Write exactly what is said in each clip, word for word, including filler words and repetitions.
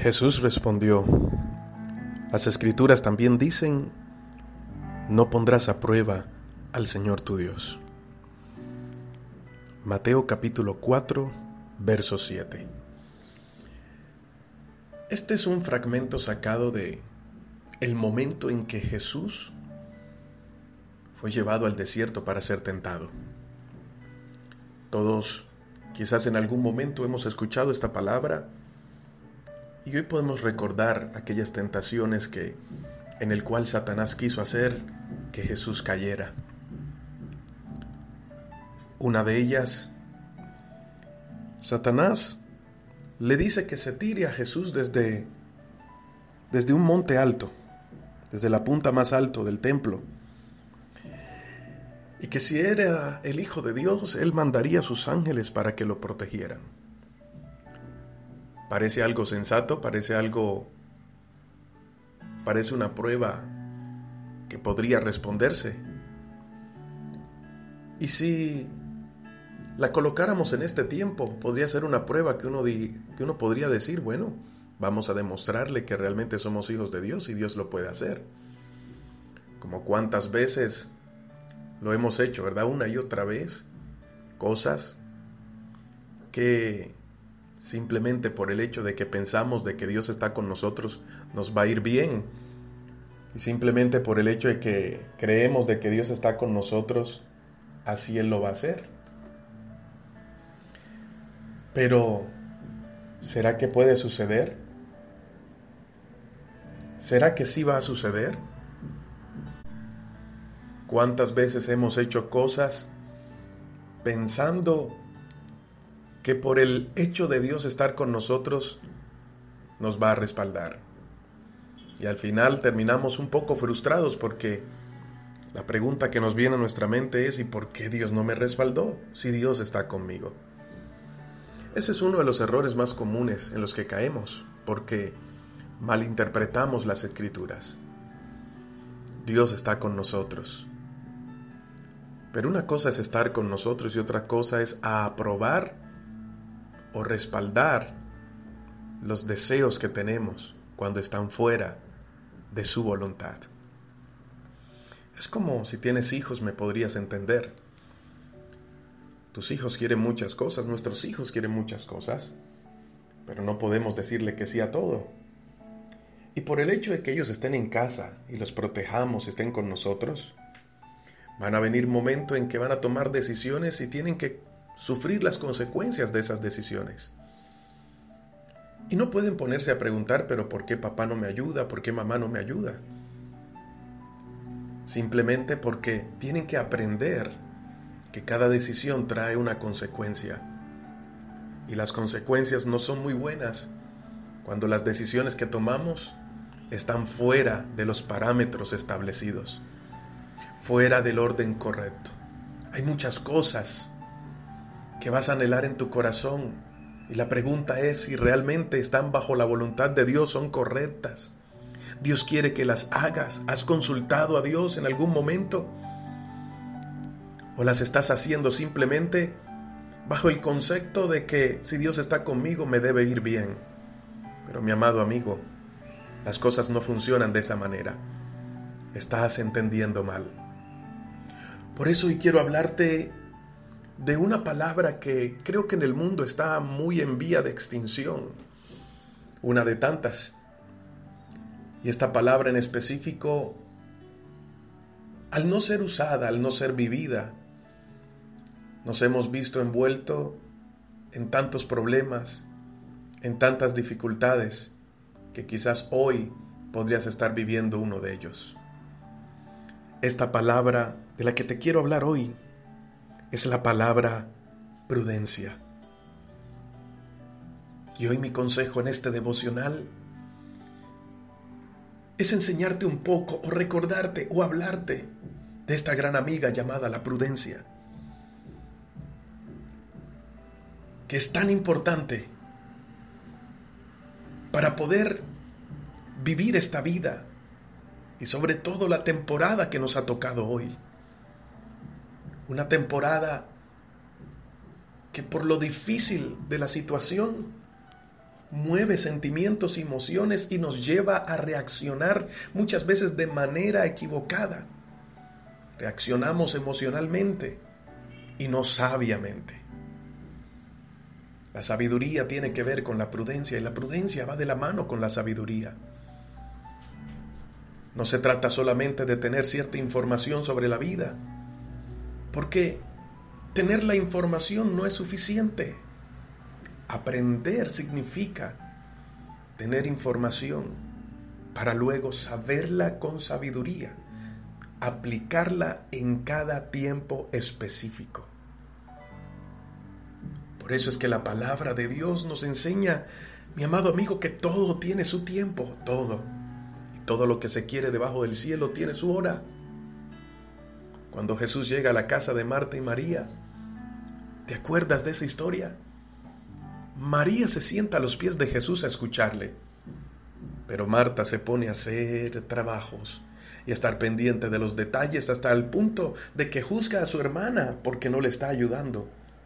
Jesús respondió: las Escrituras también dicen: no pondrás a prueba al Señor tu Dios. Mateo capítulo cuatro, verso siete. Este es un fragmento sacado de el momento en que Jesús fue llevado al desierto para ser tentado. Todos quizás en algún momento hemos escuchado esta palabra y hoy podemos recordar aquellas tentaciones que en el cual Satanás quiso hacer que Jesús cayera. Una de ellas, Satanás le dice que se tire a Jesús desde, desde un monte alto, desde la punta más alta del templo, y que si era el Hijo de Dios, Él mandaría a sus ángeles para que lo protegieran. Parece algo sensato, parece algo, parece una prueba que podría responderse. Y si la colocáramos en este tiempo, podría ser una prueba que uno, di, que uno podría decir, bueno, vamos a demostrarle que realmente somos hijos de Dios y Dios lo puede hacer. Como cuántas veces lo hemos hecho, ¿verdad? Una y otra vez, cosas que simplemente por el hecho de que pensamos de que Dios está con nosotros, nos va a ir bien. Y simplemente por el hecho de que creemos de que Dios está con nosotros, así Él lo va a hacer. Pero, ¿será que puede suceder? ¿Será que sí va a suceder? ¿Cuántas veces hemos hecho cosas pensando que por el hecho de Dios estar con nosotros nos va a respaldar? Y al final terminamos un poco frustrados porque la pregunta que nos viene a nuestra mente es: ¿y por qué Dios no me respaldó si Dios está conmigo? Ese es uno de los errores más comunes en los que caemos, porque malinterpretamos las Escrituras. Dios está con nosotros. Pero una cosa es estar con nosotros y otra cosa es aprobar o respaldar los deseos que tenemos cuando están fuera de su voluntad. Es como si tienes hijos, me podrías entender. Tus hijos quieren muchas cosas, nuestros hijos quieren muchas cosas, pero no podemos decirle que sí a todo. Y por el hecho de que ellos estén en casa y los protejamos, estén con nosotros, van a venir momentos en que van a tomar decisiones y tienen que sufrir las consecuencias de esas decisiones. Y no pueden ponerse a preguntar, pero ¿por qué papá no me ayuda? ¿Por qué mamá no me ayuda? Simplemente porque tienen que aprender que cada decisión trae una consecuencia. Y las consecuencias no son muy buenas cuando las decisiones que tomamos están fuera de los parámetros establecidos, fuera del orden correcto. Hay muchas cosas que vas a anhelar en tu corazón y la pregunta es si realmente están bajo la voluntad de Dios, son correctas. Dios quiere que las hagas. ¿Has consultado a Dios en algún momento? ¿O las estás haciendo simplemente bajo el concepto de que si Dios está conmigo me debe ir bien? Pero mi amado amigo, las cosas no funcionan de esa manera. Estás entendiendo mal. Por eso hoy quiero hablarte de una palabra que creo que en el mundo está muy en vía de extinción. Una de tantas. Y esta palabra en específico, al no ser usada, al no ser vivida, nos hemos visto envuelto en tantos problemas, en tantas dificultades, que quizás hoy podrías estar viviendo uno de ellos. Esta palabra de la que te quiero hablar hoy es la palabra prudencia. Y hoy mi consejo en este devocional es enseñarte un poco o recordarte o hablarte de esta gran amiga llamada la prudencia, que es tan importante para poder vivir esta vida y sobre todo la temporada que nos ha tocado hoy. Una temporada que por lo difícil de la situación mueve sentimientos y emociones y nos lleva a reaccionar muchas veces de manera equivocada. Reaccionamos emocionalmente y no sabiamente. La sabiduría tiene que ver con la prudencia y la prudencia va de la mano con la sabiduría. No se trata solamente de tener cierta información sobre la vida, porque tener la información no es suficiente. Aprender significa tener información para luego saberla con sabiduría, aplicarla en cada tiempo específico. Por eso es que la palabra de Dios nos enseña, mi amado amigo, que todo tiene su tiempo, todo. Y todo lo que se quiere debajo del cielo tiene su hora. Cuando Jesús llega a la casa de Marta y María, ¿te acuerdas de esa historia? María se sienta a los pies de Jesús a escucharle, pero Marta se pone a hacer trabajos y a estar pendiente de los detalles hasta el punto de que juzga a su hermana porque no le está ayudando.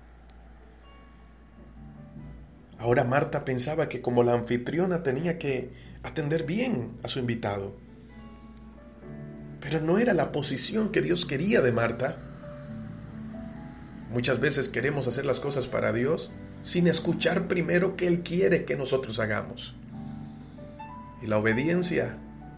Ahora Marta pensaba que como la anfitriona tenía que atender bien a su invitado, pero no era la posición que Dios quería de Marta. Muchas veces queremos hacer las cosas para Dios sin escuchar primero qué Él quiere que nosotros hagamos. Y la obediencia,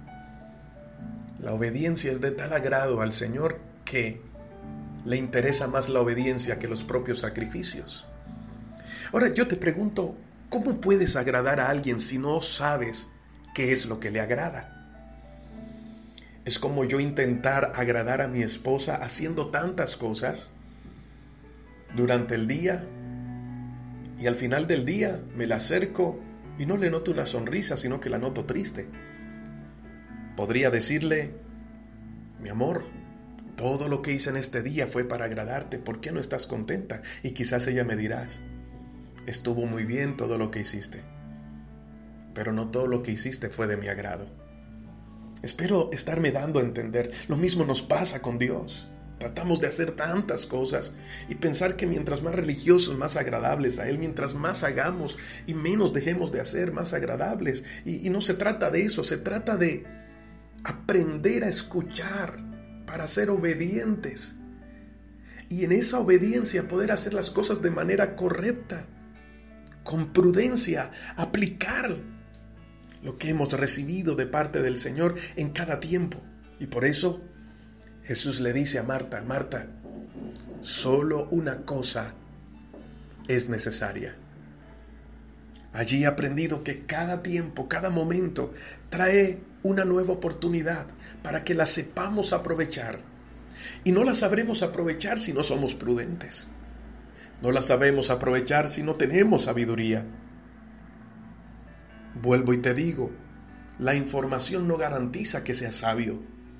la obediencia es de tal agrado al Señor que le interesa más la obediencia que los propios sacrificios. Ahora yo te pregunto, ¿cómo puedes agradar a alguien si no sabes qué es lo que le agrada? Es como yo intentar agradar a mi esposa haciendo tantas cosas durante el día y al final del día me la acerco y no le noto una sonrisa, sino que la noto triste. Podría decirle, mi amor, todo lo que hice en este día fue para agradarte, ¿por qué no estás contenta? Y quizás ella me dirá, estuvo muy bien todo lo que hiciste, pero no todo lo que hiciste fue de mi agrado. Espero estarme dando a entender. Lo mismo nos pasa con Dios. Tratamos de hacer tantas cosas y pensar que mientras más religiosos, más agradables a Él, mientras más hagamos y menos dejemos de hacer, más agradables. Y, y no se trata de eso, se trata de aprender a escuchar para ser obedientes. Y en esa obediencia poder hacer las cosas de manera correcta, con prudencia, aplicar lo que hemos recibido de parte del Señor en cada tiempo. Y por eso Jesús le dice a Marta, Marta, solo una cosa es necesaria. Allí he aprendido que cada tiempo, cada momento trae una nueva oportunidad para que la sepamos aprovechar. Y no la sabremos aprovechar si no somos prudentes. No la sabemos aprovechar si no tenemos sabiduría. Vuelvo y te digo, la información no garantiza que seas sabio.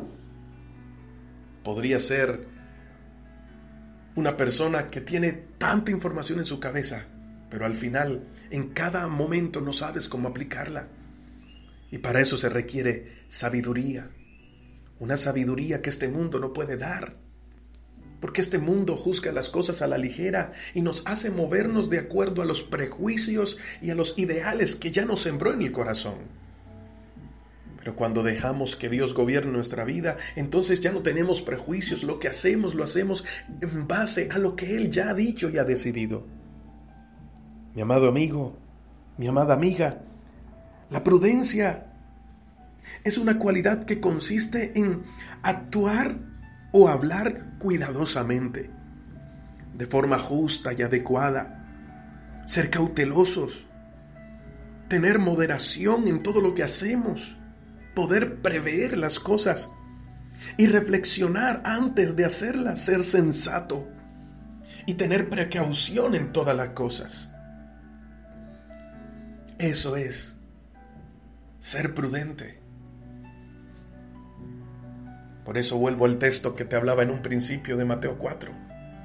Podría ser una persona que tiene tanta información en su cabeza, pero al final, en cada momento no sabes cómo aplicarla. Y para eso se requiere sabiduría. Una sabiduría que este mundo no puede dar. Porque este mundo juzga las cosas a la ligera y nos hace movernos de acuerdo a los prejuicios y a los ideales que ya nos sembró en el corazón. Pero cuando dejamos que Dios gobierne nuestra vida, entonces ya no tenemos prejuicios. Lo que hacemos, lo hacemos en base a lo que Él ya ha dicho y ha decidido. Mi amado amigo, mi amada amiga, la prudencia es una cualidad que consiste en actuar o hablar cuidadosamente, de forma justa y adecuada, ser cautelosos, tener moderación en todo lo que hacemos, poder prever las cosas y reflexionar antes de hacerlas, ser sensato y tener precaución en todas las cosas. Eso es ser prudente. Por eso vuelvo al texto que te hablaba en un principio de Mateo cuatro.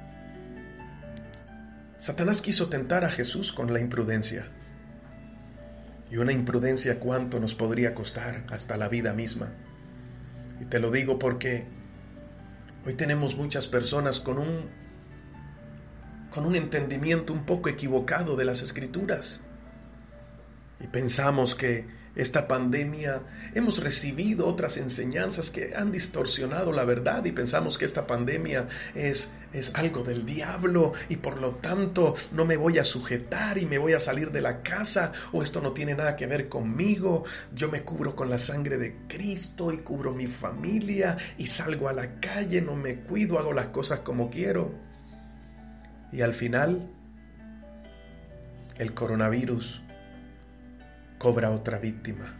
Satanás quiso tentar a Jesús con la imprudencia. Y una imprudencia cuánto nos podría costar, hasta la vida misma. Y te lo digo porque hoy tenemos muchas personas con un, con un entendimiento un poco equivocado de las Escrituras. Y pensamos que esta pandemia hemos recibido otras enseñanzas que han distorsionado la verdad y pensamos que esta pandemia es, es algo del diablo y por lo tanto no me voy a sujetar y me voy a salir de la casa, o esto no tiene nada que ver conmigo, yo me cubro con la sangre de Cristo y cubro mi familia y salgo a la calle, no me cuido, hago las cosas como quiero. Y al final el coronavirus cobra otra víctima.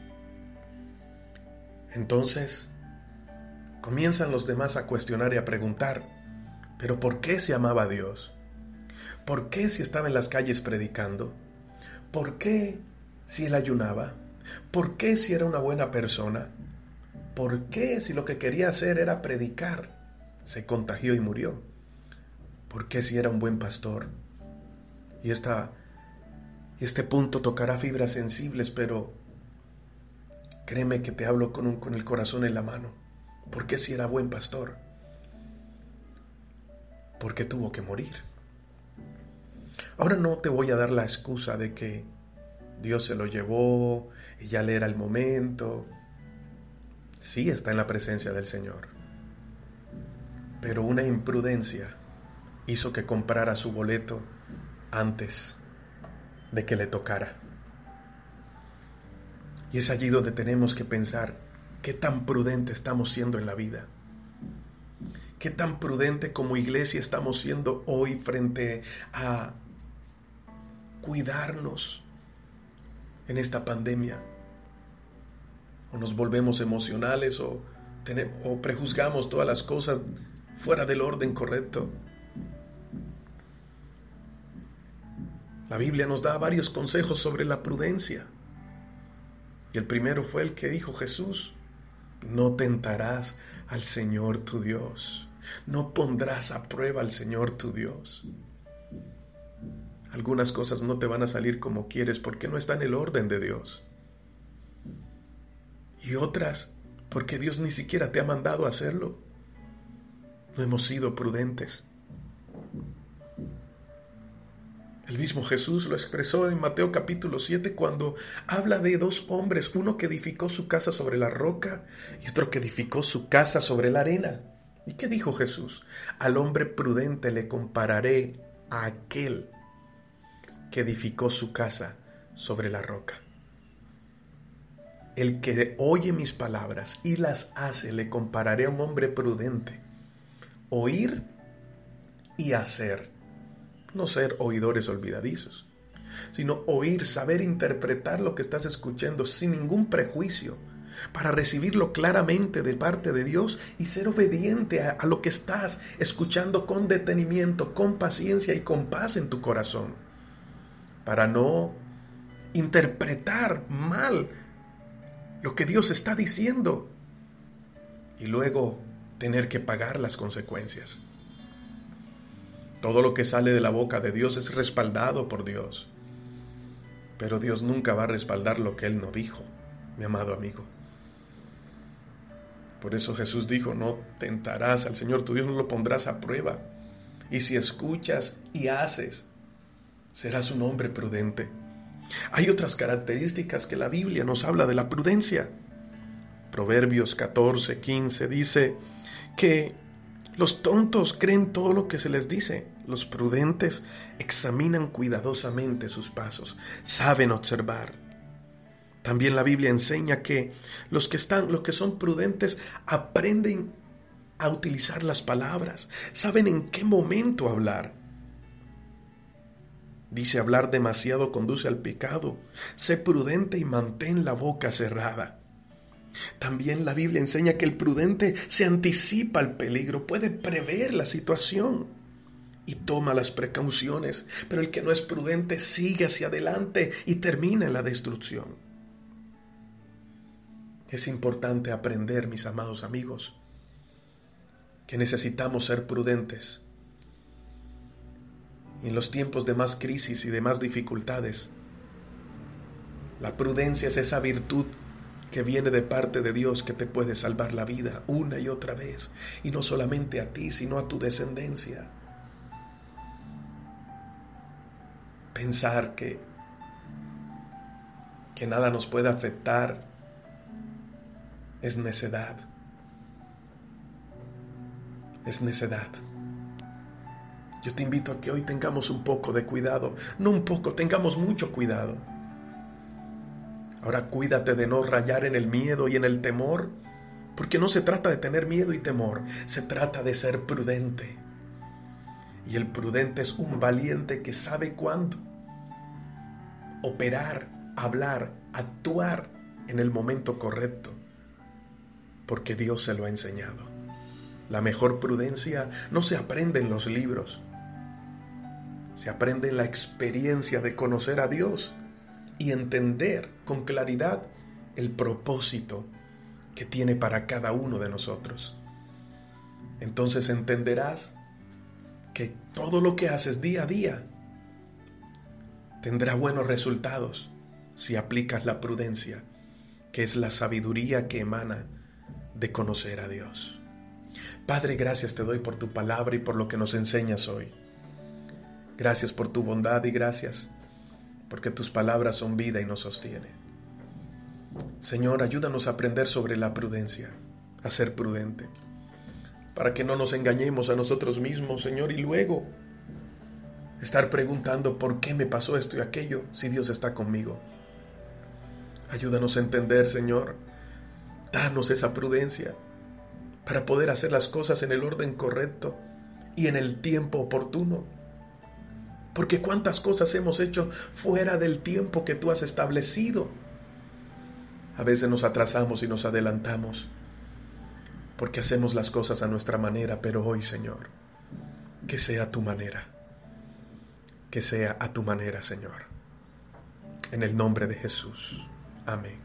Entonces comienzan los demás a cuestionar y a preguntar, ¿pero por qué se amaba a Dios? ¿Por qué si estaba en las calles predicando? ¿Por qué si él ayunaba? ¿Por qué si era una buena persona? ¿Por qué si lo que quería hacer era predicar, se contagió y murió? ¿Por qué si era un buen pastor? Y esta Y este punto tocará fibras sensibles, pero créeme que te hablo con, un, con el corazón en la mano. ¿Por qué si era buen pastor? Porque tuvo que morir. Ahora no te voy a dar la excusa de que Dios se lo llevó y ya le era el momento. Sí está en la presencia del Señor. Pero una imprudencia hizo que comprara su boleto antes de que le tocara. Y es allí donde tenemos que pensar qué tan prudente estamos siendo en la vida. Qué tan prudente como iglesia estamos siendo hoy frente a cuidarnos en esta pandemia. O nos volvemos emocionales o, tenemos, o prejuzgamos todas las cosas fuera del orden correcto. La Biblia nos da varios consejos sobre la prudencia. Y el primero fue el que dijo Jesús: no tentarás al Señor tu Dios. No pondrás a prueba al Señor tu Dios. Algunas cosas no te van a salir como quieres porque no está en el orden de Dios. Y otras porque Dios ni siquiera te ha mandado a hacerlo. No hemos sido prudentes. El mismo Jesús lo expresó en Mateo capítulo siete cuando habla de dos hombres, uno que edificó su casa sobre la roca y otro que edificó su casa sobre la arena. ¿Y qué dijo Jesús? Al hombre prudente le compararé a aquel que edificó su casa sobre la roca. El que oye mis palabras y las hace, le compararé a un hombre prudente. Oír y hacer. No ser oidores olvidadizos, sino oír, saber interpretar lo que estás escuchando sin ningún prejuicio, para recibirlo claramente de parte de Dios y ser obediente a, a lo que estás escuchando con detenimiento, con paciencia y con paz en tu corazón, para no interpretar mal lo que Dios está diciendo y luego tener que pagar las consecuencias. Todo lo que sale de la boca de Dios es respaldado por Dios. Pero Dios nunca va a respaldar lo que Él no dijo, mi amado amigo. Por eso Jesús dijo, no tentarás al Señor tu Dios, no lo pondrás a prueba. Y si escuchas y haces, serás un hombre prudente. Hay otras características que la Biblia nos habla de la prudencia. Proverbios catorce, quince dice que los tontos creen todo lo que se les dice. Los prudentes examinan cuidadosamente sus pasos, saben observar. También la Biblia enseña que los que están, los que son prudentes aprenden a utilizar las palabras, saben en qué momento hablar. Dice, hablar demasiado conduce al pecado. Sé prudente y mantén la boca cerrada. También la Biblia enseña que el prudente se anticipa al peligro, puede prever la situación y toma las precauciones, pero el que no es prudente sigue hacia adelante y termina en la destrucción. Es importante aprender, mis amados amigos, que necesitamos ser prudentes. Y en los tiempos de más crisis y de más dificultades, la prudencia es esa virtud que viene de parte de Dios que te puede salvar la vida una y otra vez, y no solamente a ti, sino a tu descendencia. Pensar que que nada nos pueda afectar, es necedad. Es necedad. Yo te invito a que hoy tengamos un poco de cuidado, no un poco, tengamos mucho cuidado. Ahora cuídate de no rayar en el miedo y en el temor, porque no se trata de tener miedo y temor, se trata de ser prudente. Y el prudente es un valiente que sabe cuándo operar, hablar, actuar en el momento correcto, porque Dios se lo ha enseñado. La mejor prudencia no se aprende en los libros, se aprende en la experiencia de conocer a Dios y entender con claridad el propósito que tiene para cada uno de nosotros. Entonces entenderás que todo lo que haces día a día tendrá buenos resultados si aplicas la prudencia, que es la sabiduría que emana de conocer a Dios. Padre, gracias te doy por tu palabra y por lo que nos enseñas hoy. Gracias por tu bondad y gracias porque tus palabras son vida y nos sostienen. Señor, ayúdanos a aprender sobre la prudencia, a ser prudente, para que no nos engañemos a nosotros mismos, Señor, y luego estar preguntando por qué me pasó esto y aquello si Dios está conmigo. Ayúdanos a entender, Señor, danos esa prudencia para poder hacer las cosas en el orden correcto y en el tiempo oportuno. Porque cuántas cosas hemos hecho fuera del tiempo que tú has establecido. A veces nos atrasamos y nos adelantamos porque hacemos las cosas a nuestra manera, pero hoy, Señor, que sea a tu manera, que sea a tu manera, Señor. En el nombre de Jesús. Amén.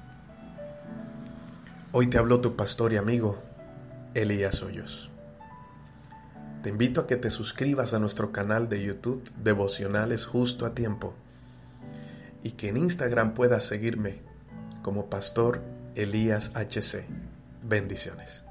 Hoy te habló tu pastor y amigo, Elías Hoyos. Te invito a que te suscribas a nuestro canal de YouTube Devocionales Justo a Tiempo y que en Instagram puedas seguirme como Pastor Elías H C. Bendiciones.